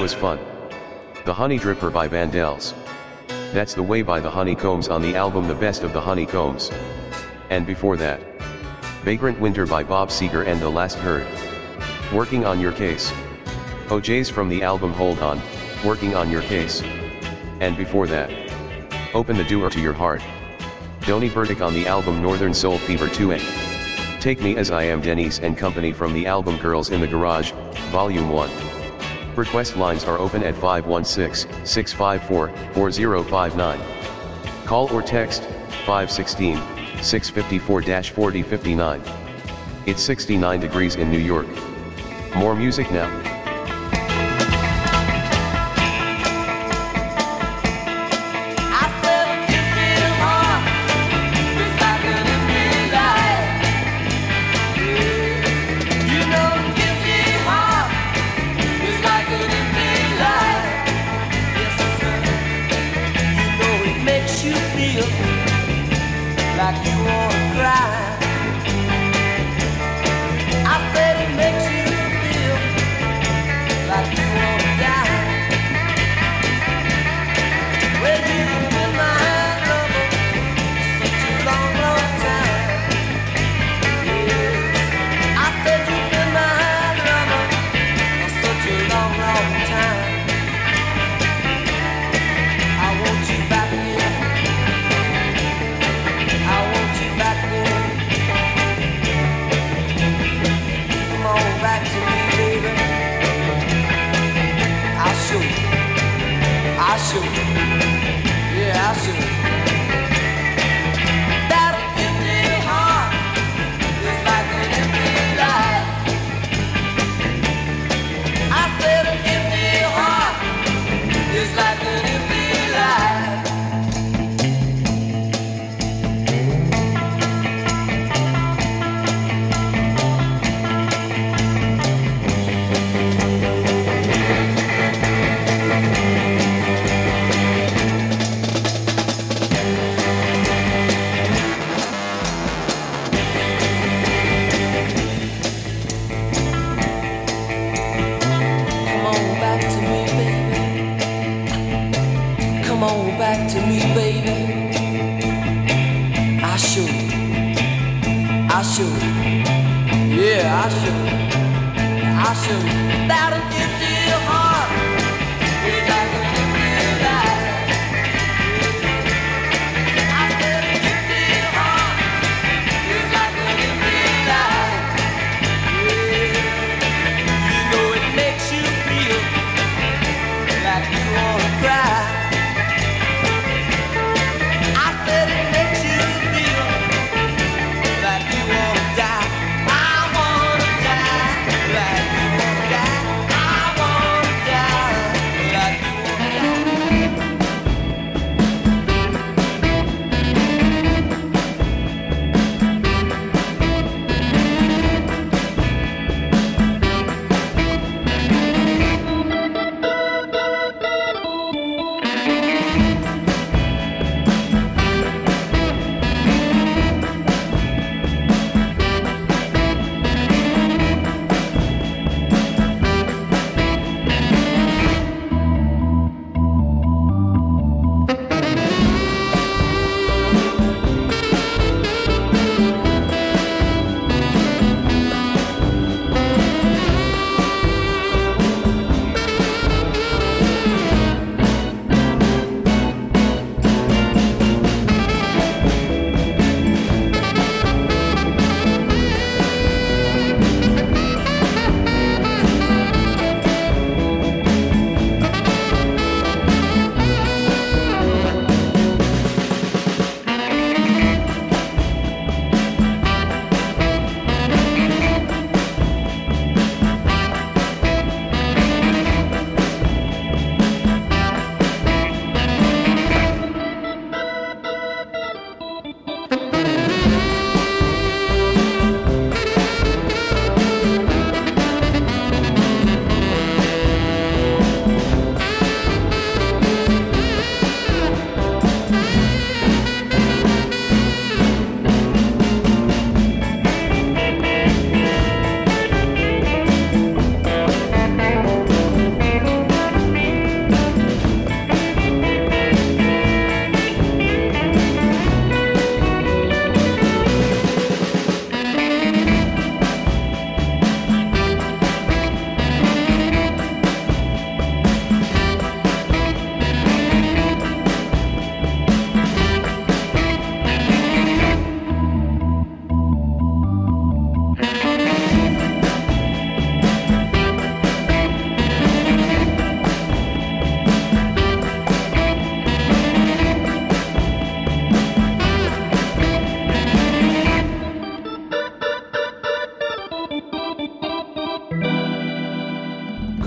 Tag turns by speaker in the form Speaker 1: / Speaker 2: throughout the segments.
Speaker 1: was fun. The Honey Dripper by Vandells. That's the Way by the Honeycombs on the album The Best of the Honeycombs. And before that, Vagrant Winter by Bob Seger and The Last Herd. Working on Your Case. OJ's from the album Hold On, Working on Your Case. And before that, Open the Door to Your Heart. Donnie Burdick on the album Northern Soul Fever 2A. Take Me As I Am Denise and Company from the album Girls in the Garage, Volume 1. Request lines are open at 516-654-4059. Call or text, 516-654-4059. It's 69 degrees in New York. More music now.
Speaker 2: Like you wanna cry. I said it makes you feel like you wanna die. Well, you've been my lover such a long, long time. Yes, I said you've been my lover such a long, long time. I want you back again. Back to me, baby. I'll show you. I'll show you. Yeah, I'll show you. That empty heart is like an empty life. I said an empty heart is like an empty life. Back to me, baby. I should. I should. Yeah, I should. I should. That an empty heart is like an empty life. I said an empty heart is like an empty life. Yeah. You know it makes you feel like you wanna cry.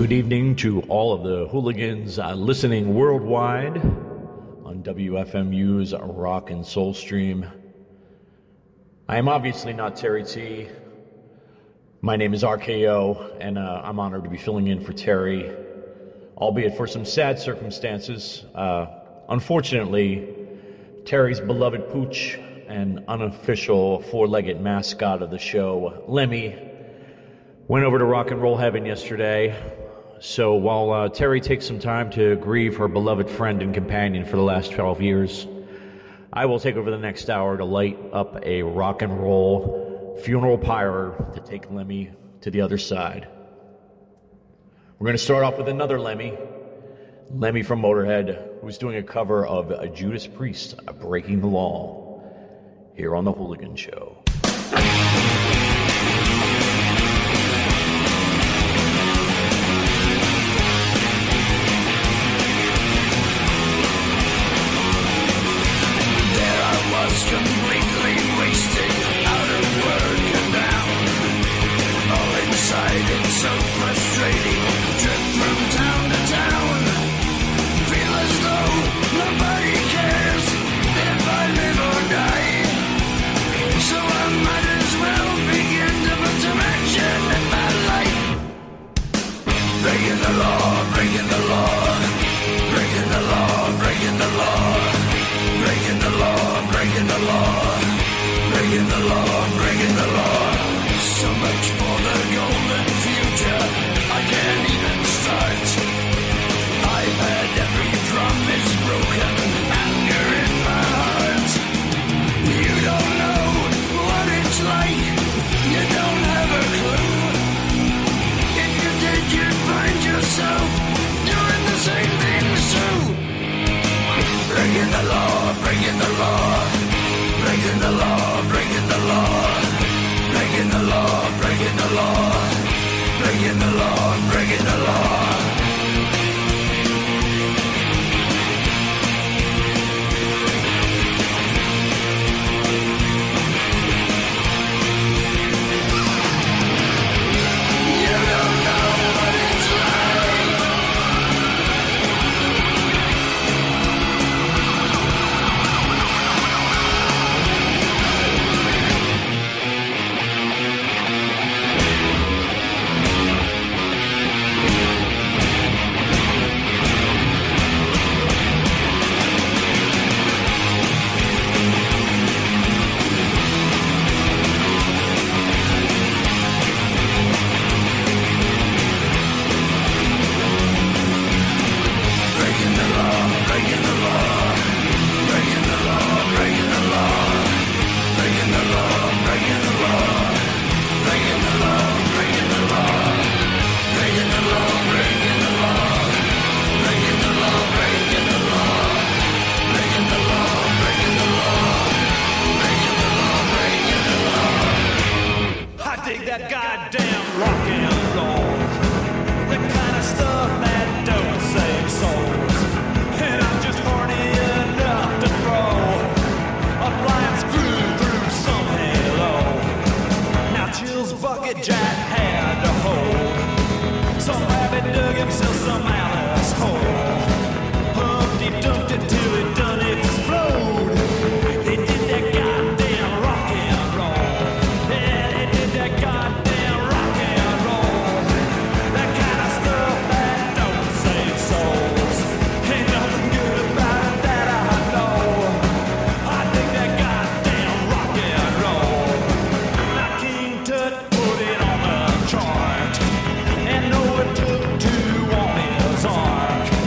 Speaker 3: Good evening to all of the hooligans listening worldwide on WFMU's Rock and Soul Stream. I am obviously not Terry T. My name is RKO, and I'm honored to be filling in for Terry, albeit for some sad circumstances. Unfortunately, Terry's beloved pooch and unofficial four-legged mascot of the show, Lemmy, went over to rock and roll heaven yesterday. So while Terry takes some time to grieve her beloved friend and companion for the last 12 years, I will take over the next hour to light up a rock and roll funeral pyre to take Lemmy to the other side. We're going to start off with another Lemmy from Motorhead, who's doing a cover of Judas Priest, Breaking the Law, here on The Hooligan Show.
Speaker 4: Completely wasted, out of work and down. All inside, it's so frustrating. Trip from town to town. Feel as though nobody cares if I live or die. So I might as well begin to put some action in my life. Breaking the law, breaking the law. Breaking the law, breaking the law. Breaking the law, breaking the law, breaking the law, breaking the law. So much for the golden future, I can't even start. I've had every promise broken, anger in my heart. You don't know what it's like, you don't have a clue. If you did, you'd find yourself doing the same things too. Breaking the law, breaking the law, breaking the law, breaking the law, breaking the law, breaking the law, breaking the law, breaking the law. You don't know what it's like.
Speaker 5: Chart, and know it took two on his arm.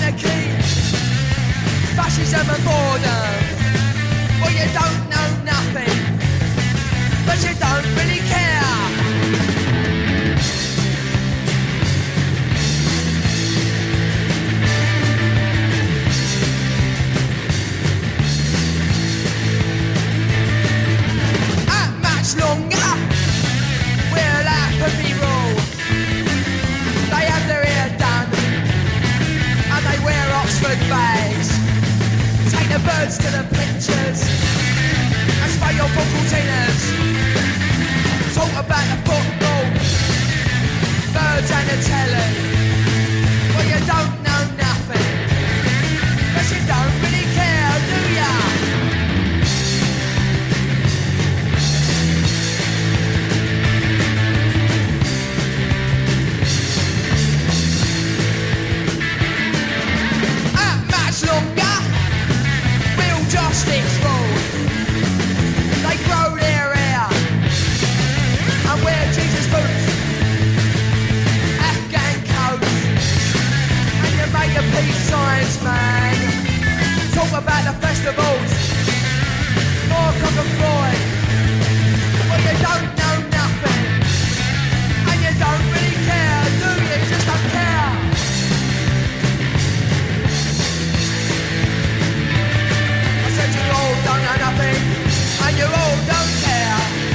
Speaker 2: anarchy, fascism and boredom. Well, you don't know nothing, but you don't really care. Longer, we'll apathy rule. They have their hair done, and they wear Oxford bags. Take the birds to the pictures, and spray your vocal tenors. Talk about the football, birds and the telly. Well, you don't know nothing, but you don't really care, do ya? Longer, real justice rule. They grow their hair and wear Jesus boots, Afghan coats, and you make the peace signs, man. Talk about the festivals, more cock and Floyd. Well, you don't know nothing, and you don't really care, do you? You just don't care. You all don't know nothing, and you all don't care.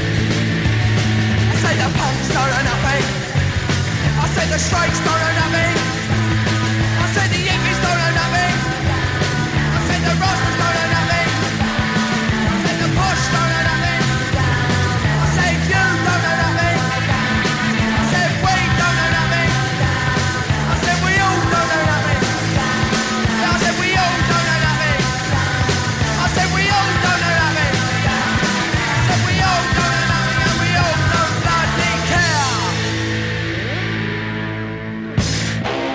Speaker 2: I say the punks don't know nothing, I say the straights don't know nothing, I say the hippies don't know nothing, I say the Rostas don't know nothing, I say the posh don't know nothing, I say you don't know nothing, I said we don't know nothing, I said we all don't know nothing, I said we all don't know nothing. I said we all don't know nothing. I said we all don't know nothing, and we all don't bloody care.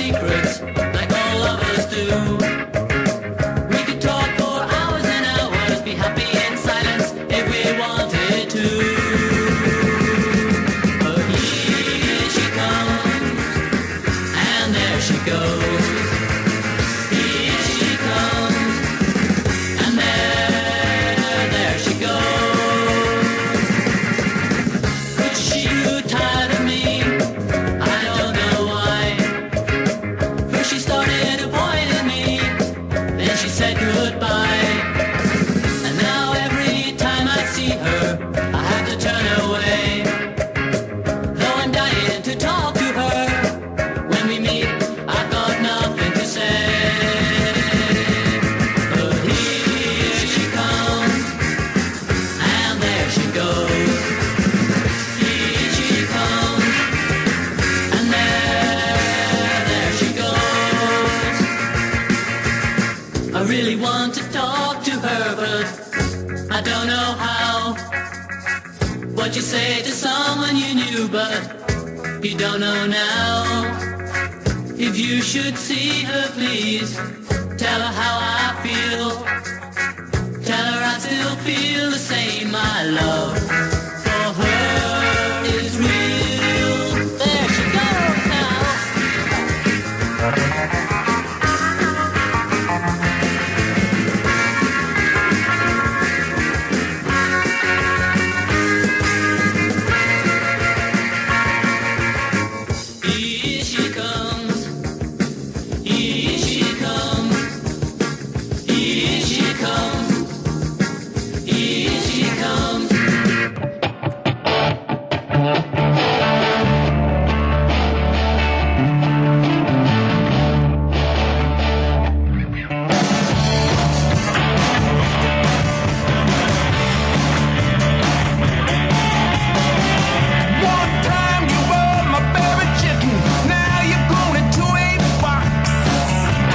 Speaker 2: secrets like all of us do. We could talk for hours and hours, be happy in silence if we wanted to. But here she comes, and there she goes. Here she comes, and there she goes. But she grew tired of me, I don't know why. First she started avoiding me, then she said goodbye. And now every time I see her, I have to turn away. Though I'm dying to talk to her, when we meet, I've got nothing to say. But here she comes, and there she goes. Here she comes, and there she goes. I really want to talk to her, but I don't know how. What you say to someone you knew, but you don't know now. If you should see her, please tell her how I feel. Tell her I still feel the same. My love for her is real. There she goes now. Here she comes. Here she comes. Here she comes. Here she comes.
Speaker 4: One time you were my baby chicken, now you're going into a box.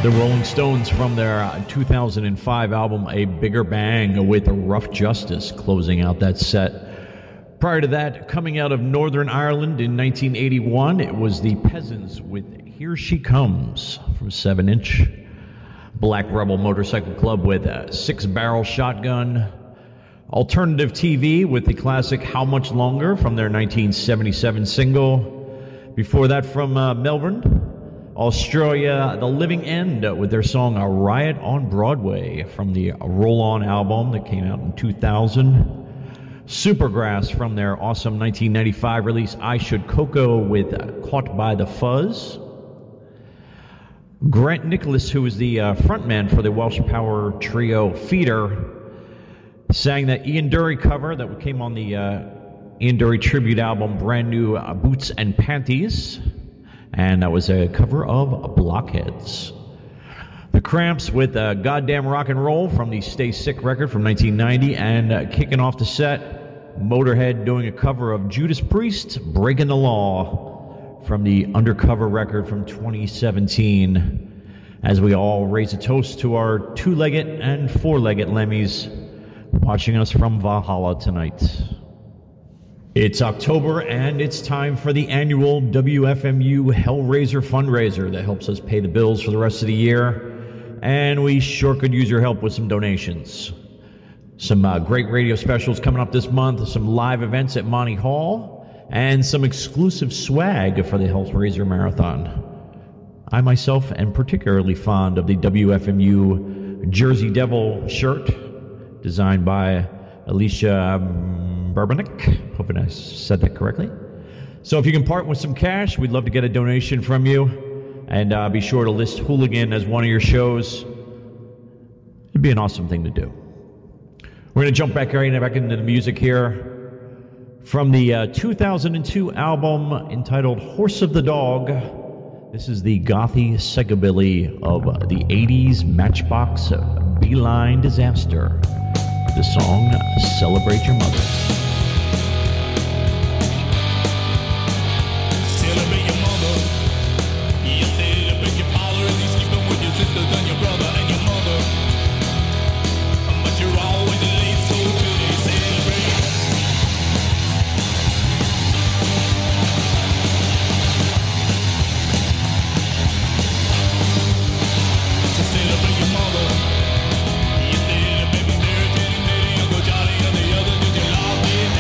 Speaker 3: The Rolling Stones from their 2005 album A Bigger Bang with Rough Justice closing out that set. Prior to that, coming out of Northern Ireland in 1981, it was the Peasants with Here She Comes from 7 Inch. Black Rebel Motorcycle Club with a 6-barrel shotgun. Alternative TV with the classic How Much Longer from their 1977 single. Before that, from Melbourne, Australia, The Living End with their song A Riot on Broadway from the Roll On album that came out in 2000. Supergrass from their awesome 1995 release I Should Coco with Caught by the Fuzz. Grant Nicholas, who is the frontman for the Welsh power trio Feeder, sang that Ian Dury cover that came on the Ian Dury tribute album Brand New Boots and Panties. And that was a cover of Blockheads. The Cramps with Goddamn Rock and Roll from the Stay Sick record from 1990. And kicking off the set, Motorhead doing a cover of Judas Priest, Breaking the Law from the Undercover record from 2017. As we all raise a toast to our 2-legged and 4-legged lemmies watching us from Valhalla tonight. It's October, and it's time for the annual WFMU Hellraiser fundraiser that helps us pay the bills for the rest of the year, and we sure could use your help with some donations. Some great radio specials coming up this month, some live events at Monty Hall, and some exclusive swag for the Hellraiser Marathon. I myself am particularly fond of the WFMU Jersey Devil shirt, designed by Alicia Burbanek. Hoping I said that correctly. So if you can part with some cash, we'd love to get a donation from you. And be sure to list Hooligan as one of your shows. It'd be an awesome thing to do. We're going to jump back into the music here. From the 2002 album entitled Horse of the Dog, this is the gothy psychobilly of the 80s Matchbox Beeline Disaster. The song Celebrate Your Mother.
Speaker 4: Celebrate your mother. You celebrate your father as he's sleeping with your sisters and your brother and your mother. But you're always late, so today celebrate. So celebrate your mother. You celebrate Mary, Jenny, Uncle Johnny, and the others. Did you love me?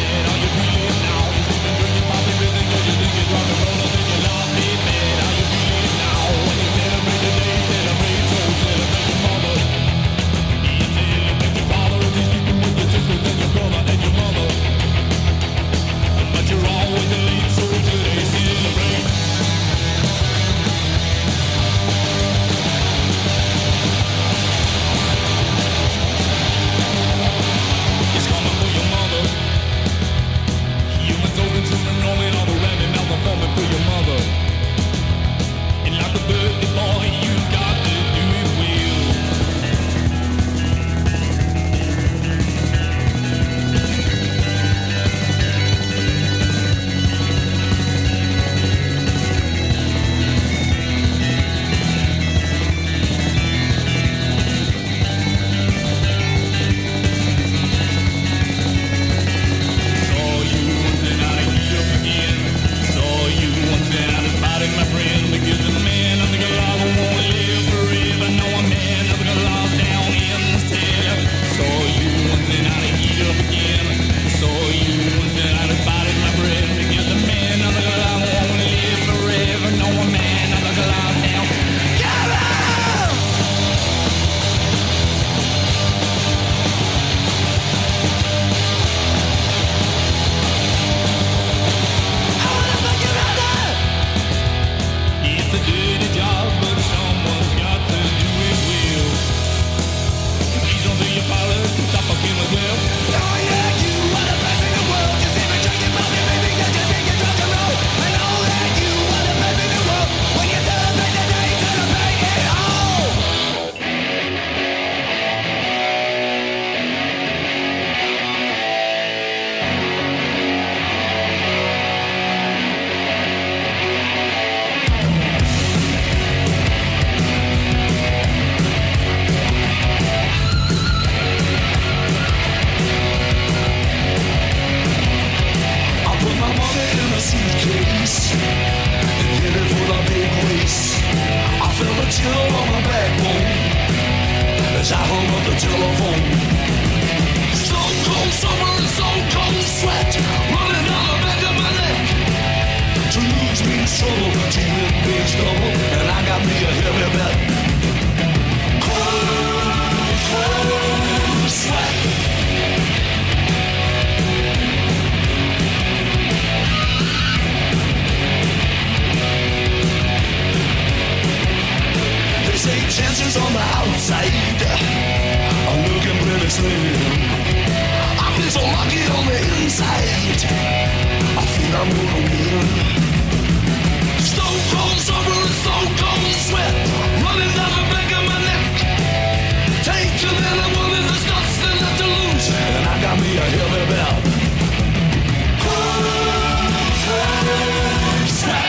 Speaker 4: suitcase and headed for the big race. I felt a chill on my backbone as I hung up the telephone. Stone cold summer and stone cold sweat running down the back of my neck. To lose means trouble, to win means double, and I got me a heavy bet. Cold, cold sweat. They say chances on the outside are looking pretty slim. I feel so lucky on the inside. I think I'm gonna win. Stone cold summer and stone cold sweat running down the back of my neck. Take a little one and there's nothing left to lose, and I got me a heavy bet. Cold, cold sweat.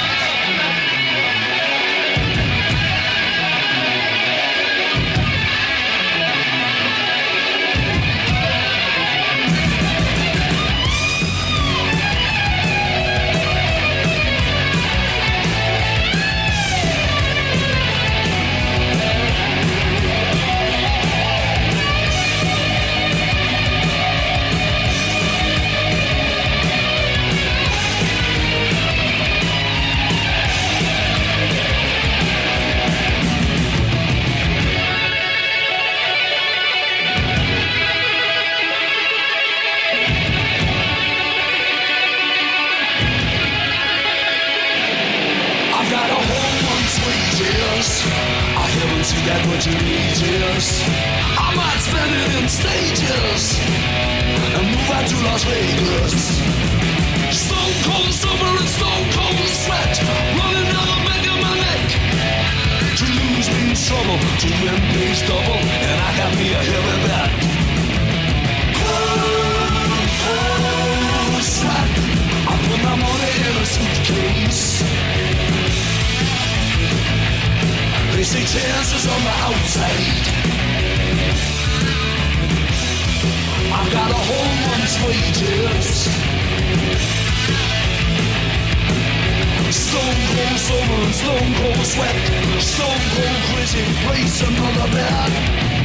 Speaker 4: That what you need is I might spend it in stages and move out to Las Vegas. Stone cold summer and stone cold sweat running down the back of my neck. To lose means trouble, to win means double, and I got me a heavy bet. Cold, cold sweat. I put my money in a suitcase. They say chances on the outside. I've got a whole month's wages. Stone cold summer and stone cold sweat. Stone cold crazy, place another bet.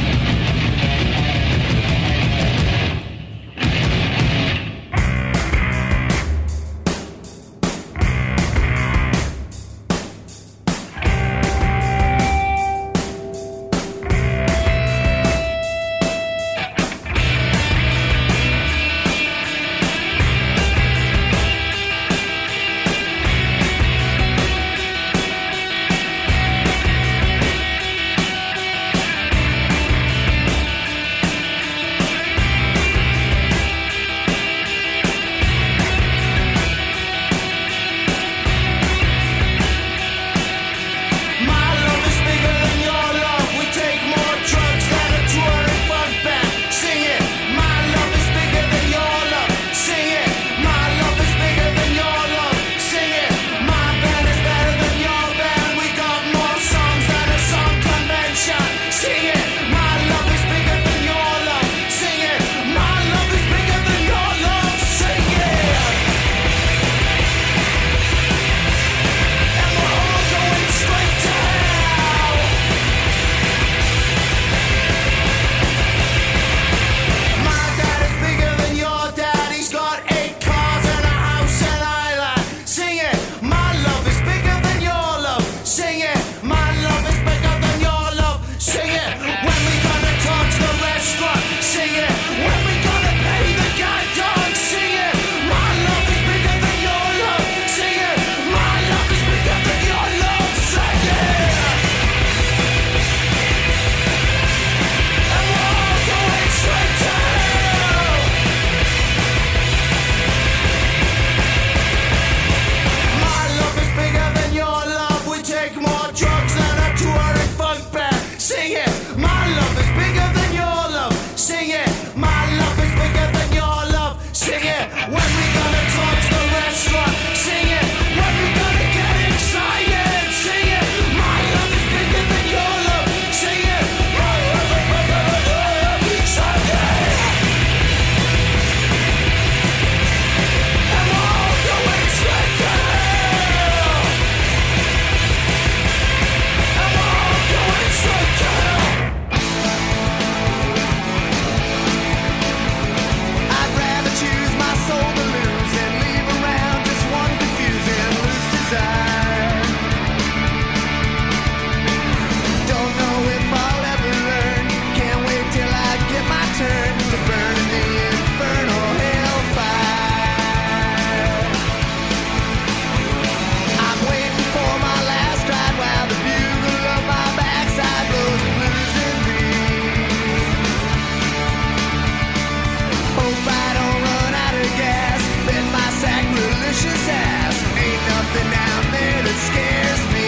Speaker 4: vicious ass. Ain't nothing out there that scares me.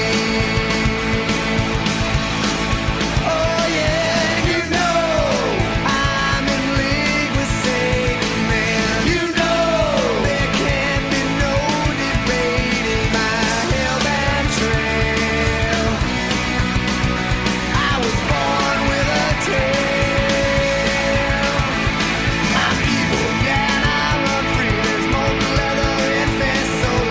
Speaker 4: Oh yeah, and you know I'm in league with Satan, man. You know there can be no debating my hellbound trail. I was born with a tail. I'm evil, yeah, and I run free. There's molten leather in my soul.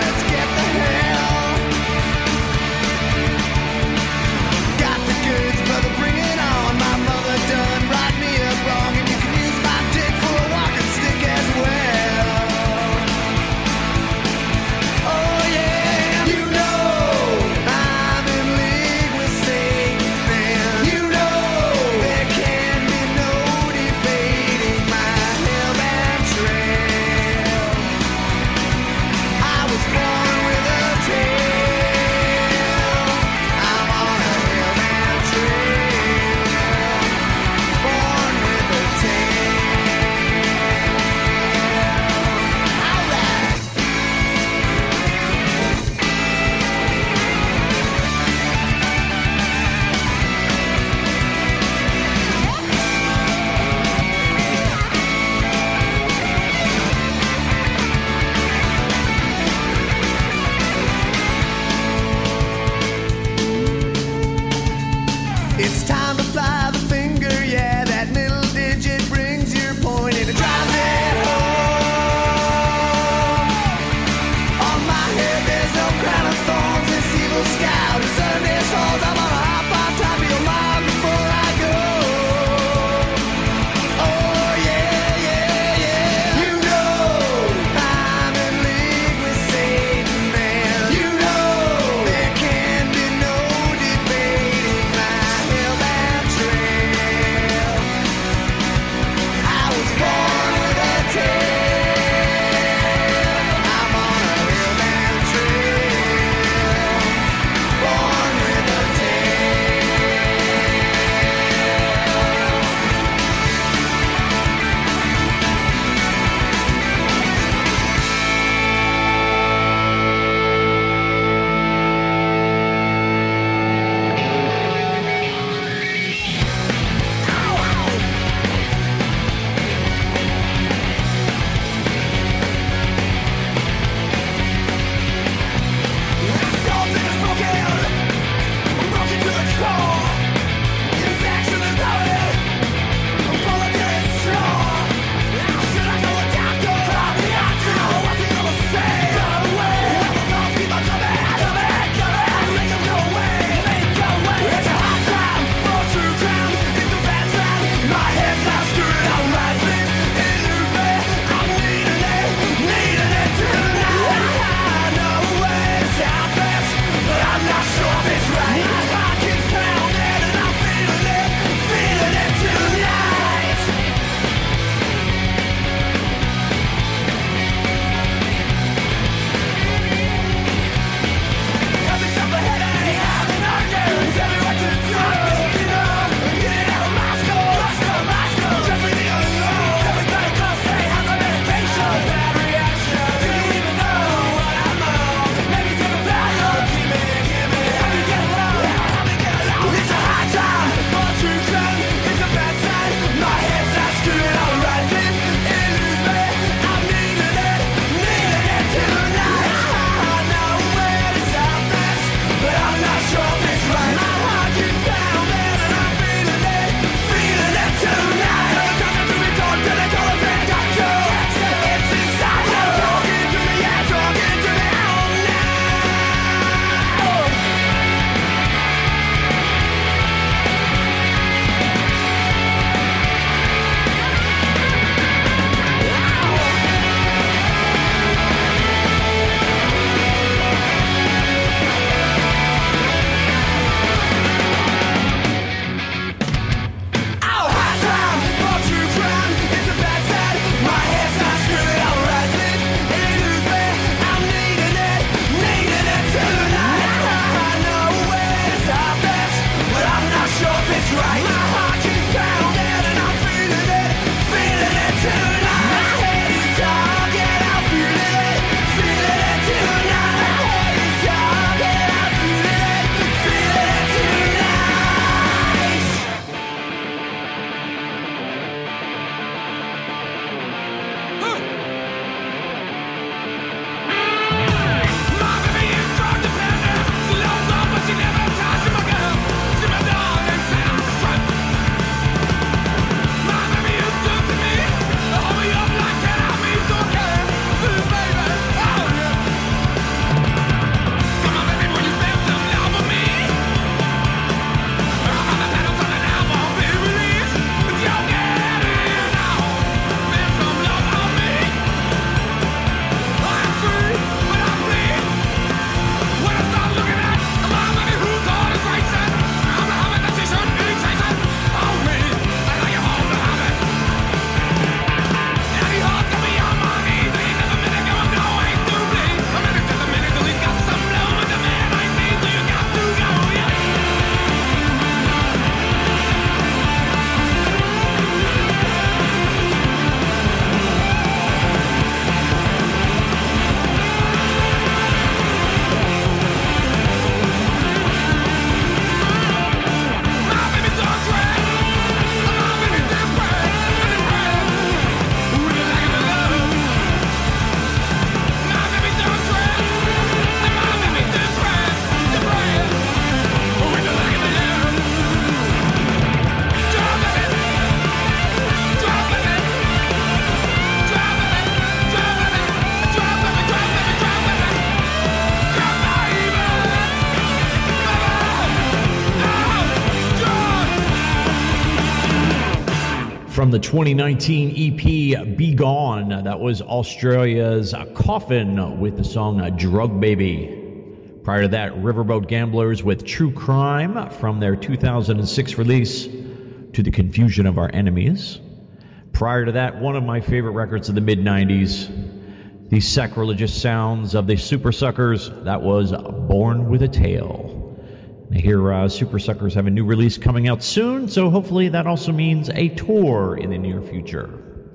Speaker 3: from the 2019 EP Be Gone. That was Australia's Coffin with the song Drug Baby. Prior to that, Riverboat Gamblers with True Crime from their 2006 release To the Confusion of Our Enemies. Prior to that, one of my favorite records of the mid-90s, the sacrilegious sounds of the Super Suckers. That was Born with a Tale. I hear Super Suckers have a new release coming out soon, so hopefully that also means a tour in the near future.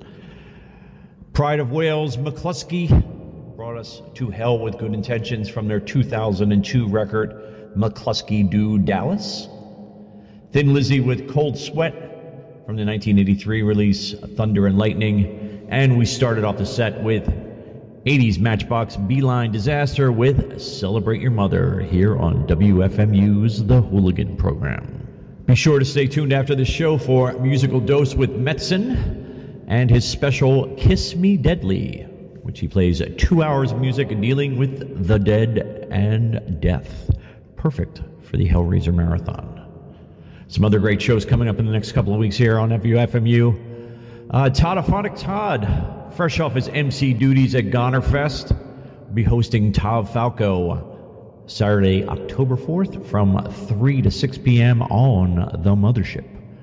Speaker 3: Pride of Wales, McCluskey brought us To Hell with Good Intentions from their 2002 record, McCluskey Do Dallas. Thin Lizzy with Cold Sweat from the 1983 release, Thunder and Lightning. And we started off the set with 80s Matchbox Beeline Disaster with Celebrate Your Mother here on WFMU's The Hooligan Program. Be sure to stay tuned after the show for Musical Dose with Metzen and his special Kiss Me Deadly, which he plays 2 hours of music dealing with the dead and death. Perfect for the Hellraiser Marathon. Some other great shows coming up in the next couple of weeks here on WFMU. Toddophonic Todd, fresh off his MC duties at Gonerfest, will be hosting Tav Falco Saturday, October 4th from 3 to 6 p.m. on The Mothership.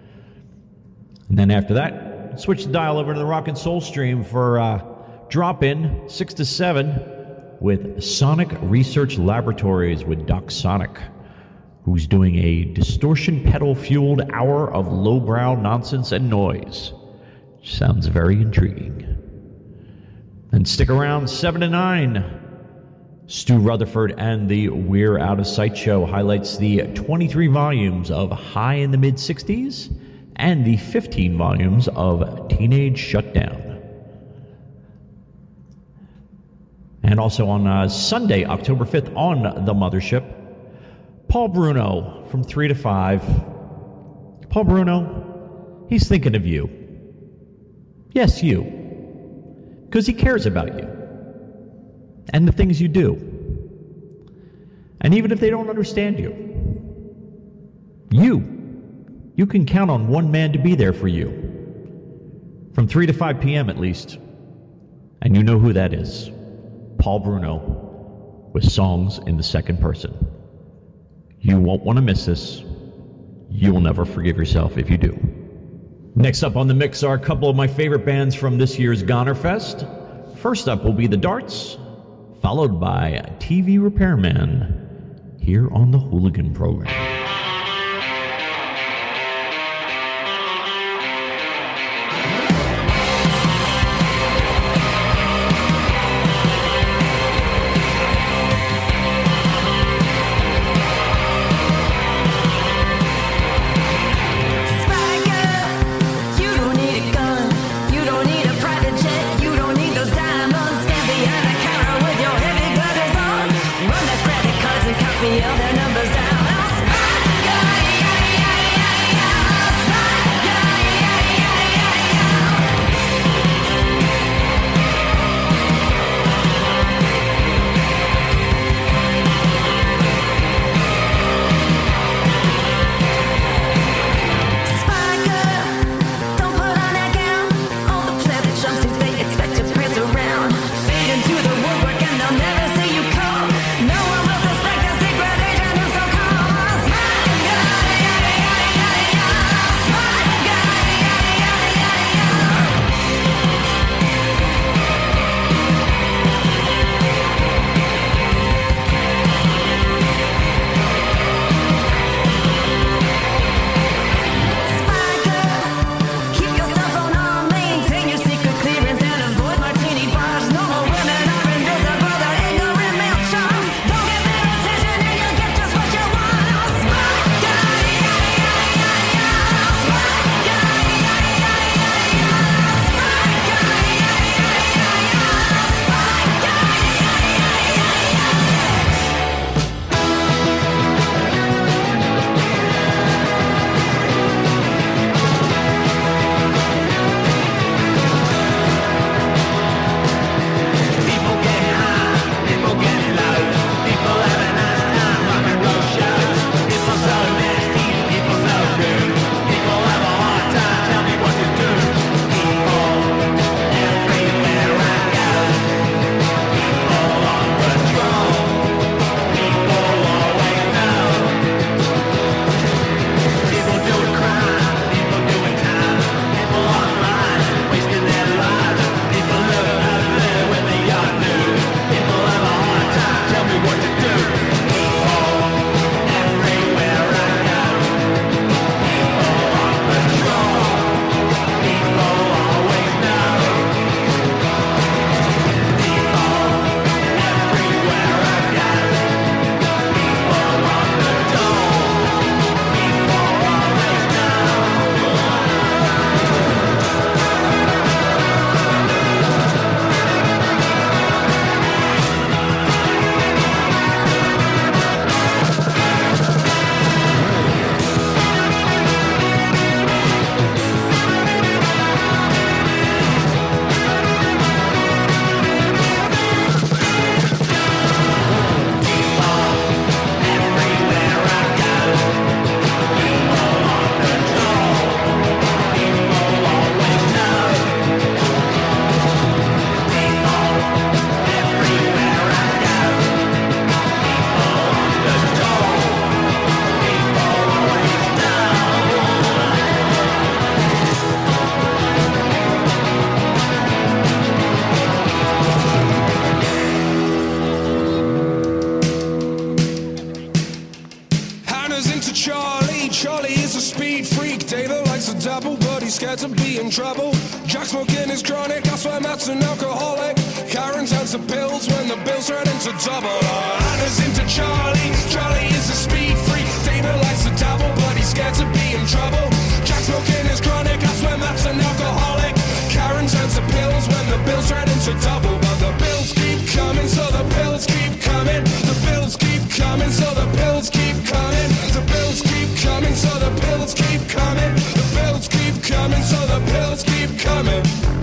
Speaker 3: And then after that, switch the dial over to the Rock and Soul Stream for drop-in 6 to 7 with Sonic Research Laboratories with Doc Sonic, who's doing a distortion pedal-fueled hour of lowbrow nonsense and noise. Sounds very intriguing. And stick around 7 to 9. Stu Rutherford and the We're Out of Sight show highlights the 23 volumes of High in the Mid-60s and the 15 volumes of Teenage Shutdown. And also on Sunday, October 5th on The Mothership, Paul Bruno from 3 to 5. Paul Bruno, he's thinking of you. Yes, you. Because he cares about you and the things you do. And even if they don't understand you, you can count on one man to be there for you. From 3 to 5 p.m. at least. And you know who that is. Paul Bruno with songs in the second person. You won't want to miss this. You will never forgive yourself if you do. Next up on the mix are a couple of my favorite bands from this year's Gonerfest. First up will be The Darts, followed by TV Repairman here on the Hooligan Program.
Speaker 5: Into the woodwork and they'll never see you come. No one will suspect a secret agent. scared to be in trouble. Jack smoking is chronic, I swear Matt's an alcoholic. Karen turns to pills when the bills turn into double. Anna's into Charlie, Charlie is a speed freak. Damon likes to dabble, but he's scared to be in trouble. Jack smoking is chronic, I swear Matt's an alcoholic. Karen turns to pills when the bills turn into double. But the bills keep coming, so the pills keep coming. The bills keep coming, so the pills keep coming. The bills keep coming, so the pills keep coming. The bills keep coming, so the pills keep coming.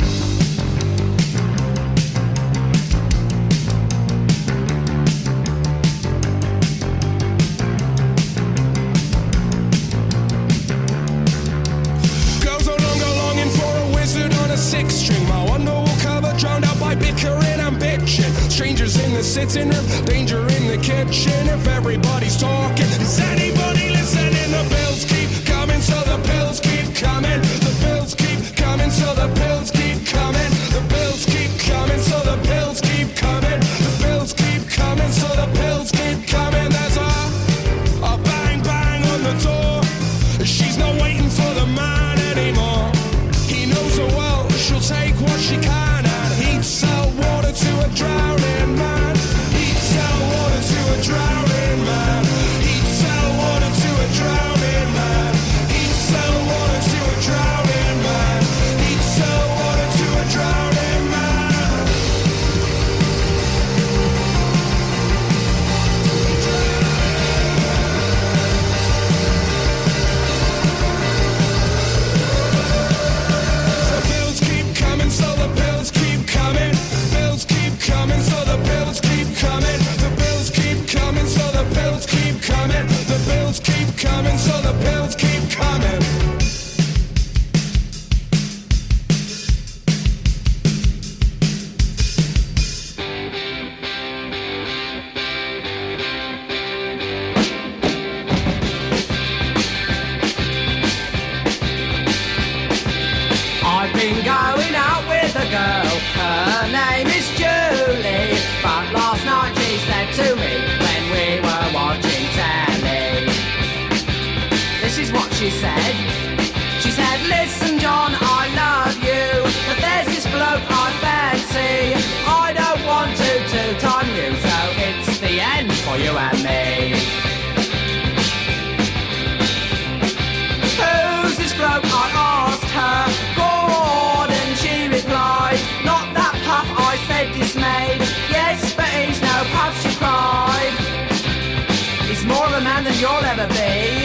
Speaker 5: Girls no longer longing for a wizard on a six string. My wonderful cover drowned out by bickering and bitching. Strangers in the sitting room, danger in the kitchen. If everybody's talking, is anybody listening? The bills keep coming, so the pills keep coming. The bills keep coming, so the pills keep coming. The bills keep coming, so the pills keep coming. The bills keep coming, so the pills keep coming. There's a bang bang on the door. She's not waiting for the man anymore. He knows her well, she'll take what she can. And he'd sell water to a drowning man. He'd sell water to a drowning man. He'd sell water to a drowning man. He'd sell water to a drowning man. He'd sell water to a drowning man. The bills keep coming, so the bills keep coming. Bills keep coming, so the bills keep coming. The bills keep coming, so the bills keep coming. The bills keep coming, so the bills keep coming.
Speaker 2: I've been going out with a girl, her name is Julie. But last night she said to me when we were watching telly, this is what she said. She said, listen John, I love you, but there's this bloke I fancy. I don't want to two-time you, so it's the end for you and me. Who's this bloke, I asked her. Gordon, she replied. Not that puff, I said dismayed. Yes, but he's no puff, she cried. He's more of a man than you'll ever be.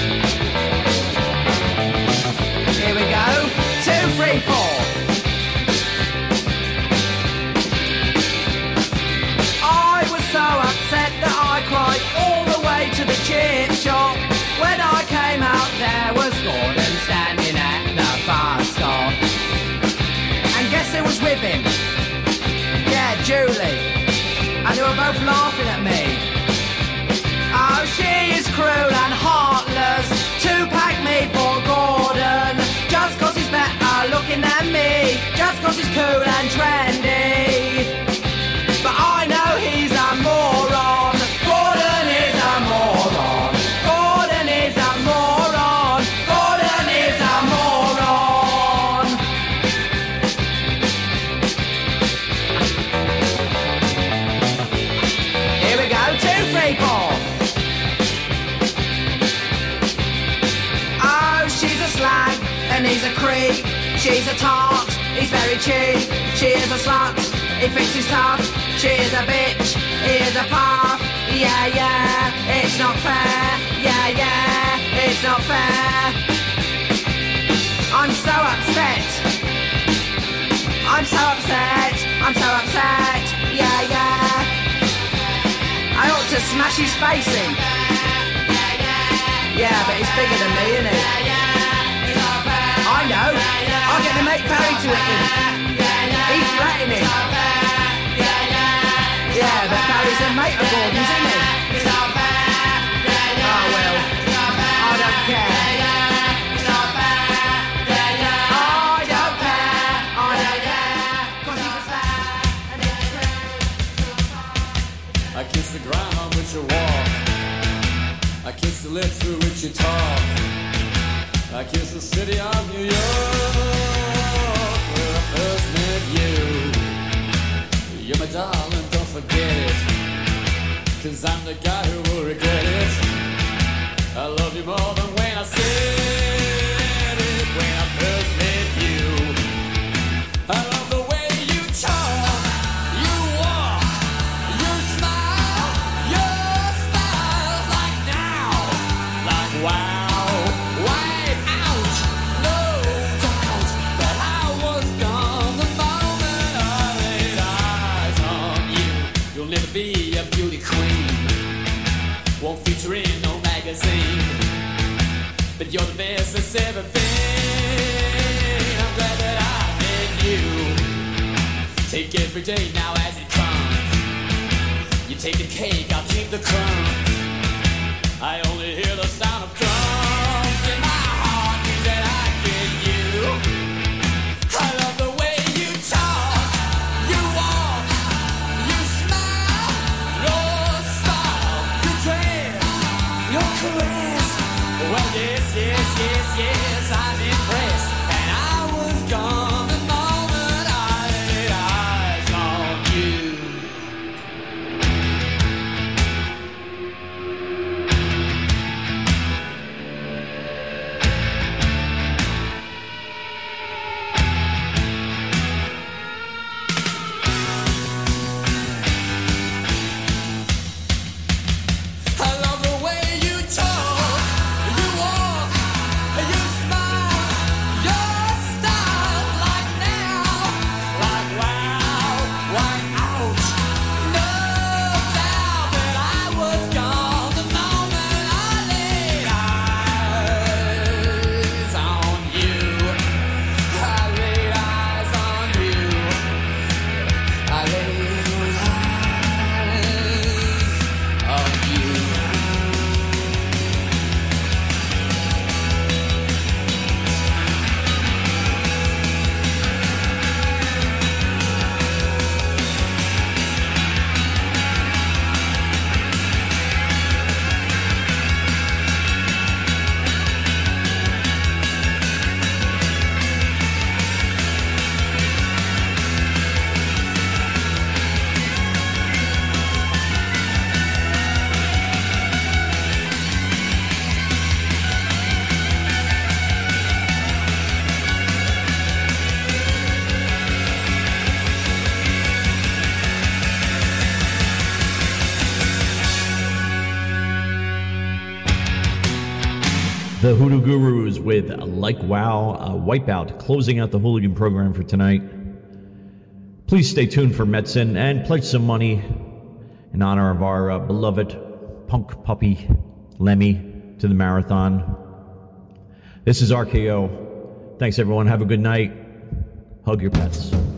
Speaker 2: Here we go, 2, 3, 4. I was so upset that I cried all the way to the chip shop. When I came out, there was Gordon standing at the bus stop. And guess who was with him? Yeah, Julie. And they were both laughing at me. Oh, she is cruel and heartless to pack me for Gordon. Just 'cause he's better looking than me. Just 'cause he's cool and trendy. But I know he's a moron. Gordon is a moron. Gordon is a moron. Gordon is a moron. Here we go, 2, 3, 4. Oh, she's a slag and he's a creep. She's a tart, he's very cheap. She is a slut, he thinks he's tough. She is a bitch, he is a puff. Yeah, yeah, it's not fair. Yeah, yeah, it's not fair. I'm so upset. I'm so upset. I'm so upset. Yeah, yeah. I ought to smash his face in. Yeah, but he's bigger than me, isn't he? I know. I'll get the mate Barry to hit him. He's threatening him. Yeah, but Barry's a mate of Gordon's, isn't he? Oh well, I don't care. I don't care. I don't care. 'Cause he's a slag and he's a creep.
Speaker 6: I kiss the ground on which you walk. I kiss the lips through which you talk.
Speaker 2: I kiss the city of New York where I first met you. You're my darling, don't forget it, 'cause I'm the guy who will regret it. I love you more than when I said it, when I first met you. I love the way you talk, you walk, you smile, your style, like now, like wow, white out, no doubt that I was gone the moment I laid eyes on you. You'll never be a beauty queen, won't feature in no magazine, but you're the best that's ever been. I'm glad that I met you. Take every day now as it comes. You take the cake, I'll take the crumbs. I only hear the sound of drums in my heart means that I get you. I love the way you talk, you walk, you smile, your style, your dress, your caress. Well, yes, yes, yes, yes, I'm impressed. And I was gone the moment I laid eyes on you. I love the way you talk, you walk, you smile, your style, like now, like wow, white out, no doubt that I was gone the moment I laid eyes on you. I laid eyes on you. I laid eyes on you.
Speaker 3: The Hoodoo Gurus with Like Wow, Wipeout, closing out the Hooligan program for tonight. Please stay tuned for Metzen and pledge some money in honor of our beloved punk puppy, Lemmy, to the marathon. This is RKO. Thanks, everyone. Have a good night. Hug your pets.